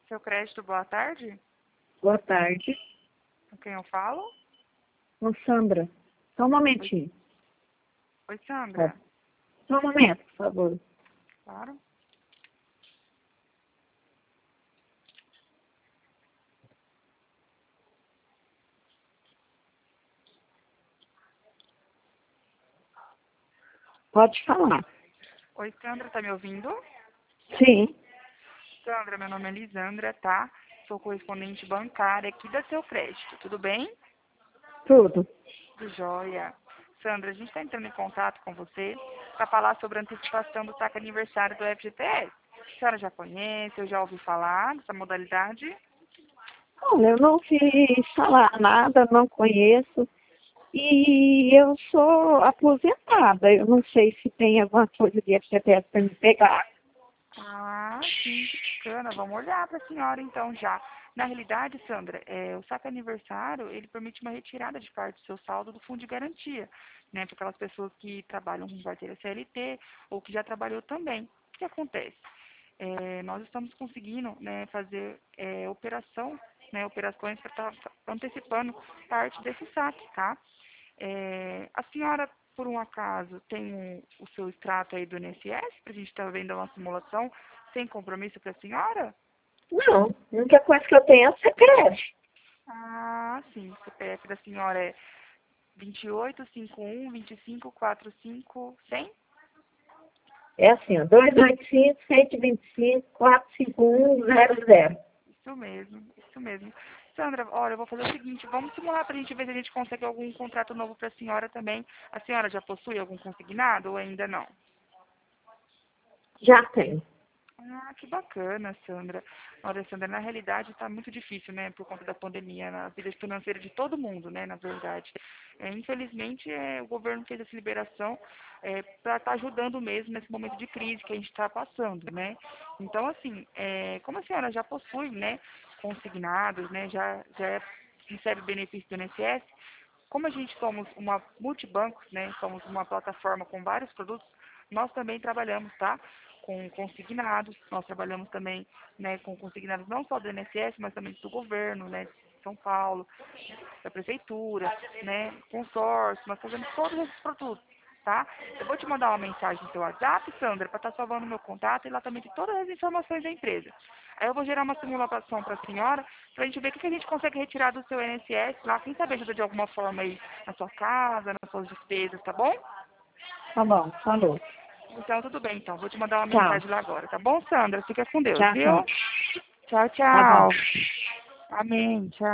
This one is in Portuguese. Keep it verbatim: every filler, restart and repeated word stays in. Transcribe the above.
Seu crédito, boa tarde. Boa tarde. Com quem eu falo? Com Sandra. Só um momentinho. Oi, Sandra. Só um momento, por favor. Claro. Pode falar. Oi, Sandra, tá me ouvindo? Sim. Sandra, meu nome é Lisandra, tá? Sou correspondente bancária aqui da Seu Crédito, tudo bem? Tudo. Tudo jóia. Sandra, a gente está entrando em contato com você para falar sobre a antecipação do saque aniversário do F G T S. A senhora já conhece, eu já ouvi falar dessa modalidade? Olha, eu não fiz falar nada, não conheço. E eu sou aposentada. Eu não sei se tem alguma coisa de F G T S para me pegar. Ah, sim, que bacana. Vamos olhar para a senhora então já. Na realidade, Sandra, é, o saque aniversário, ele permite uma retirada de parte do seu saldo do fundo de garantia, né? Para aquelas pessoas que trabalham com carteira C L T ou que já trabalhou também. O que acontece? É, nós estamos conseguindo, né, fazer é, operação, né, operações para estar antecipando parte desse saque, tá? É, a senhora, por um acaso, tem um- o seu extrato aí do I N S S para a gente estar vendo uma simulação sem compromisso para a senhora? Não, a única coisa que eu tenho é o C P F. Ah, sim. O C P F da senhora é vinte e oito, cinquenta e um, vinte e cinco, quarenta e cinco, cem? É assim, ó, dois oito cinco, cento e vinte e cinco, quatrocentos e cinquenta e um, zero zero. Isso mesmo, isso mesmo. Sandra, olha, eu vou fazer o seguinte, vamos simular para a gente ver se a gente consegue algum contrato novo para a senhora também. A senhora já possui algum consignado ou ainda não? Já tenho. Ah, que bacana, Sandra. Olha, Sandra, na realidade está muito difícil, né, por conta da pandemia, na vida financeira de todo mundo, né, na verdade. É, infelizmente, é, o governo fez essa liberação para estar ajudando mesmo nesse momento de crise que a gente está passando, né. Então, assim, é, como a senhora já possui, né, consignados, né, já, já é, recebe benefício do I N S S, como a gente somos uma multibanco, né, somos uma plataforma com vários produtos, nós também trabalhamos, tá? Com consignados, nós trabalhamos também, né, com consignados não só do I N S S, mas também do governo, né, de São Paulo, da prefeitura, né, consórcio, nós fazemos todos esses produtos, tá? Eu vou te mandar uma mensagem no seu WhatsApp, Sandra, para estar salvando o meu contato e lá também tem todas as informações da empresa. Aí eu vou gerar uma simulação para a senhora, para a gente ver o que que a gente consegue retirar do seu I N S S lá, quem sabe ajuda de alguma forma aí na sua casa, nas suas despesas, tá bom? Tá bom, falou. Então, tudo bem, então. Vou te mandar uma Tchau. mensagem lá agora, tá bom, Sandra? Fica com Deus, Tchau, tchau. viu? Tchau, Tá bom. tchau. Amém, tchau.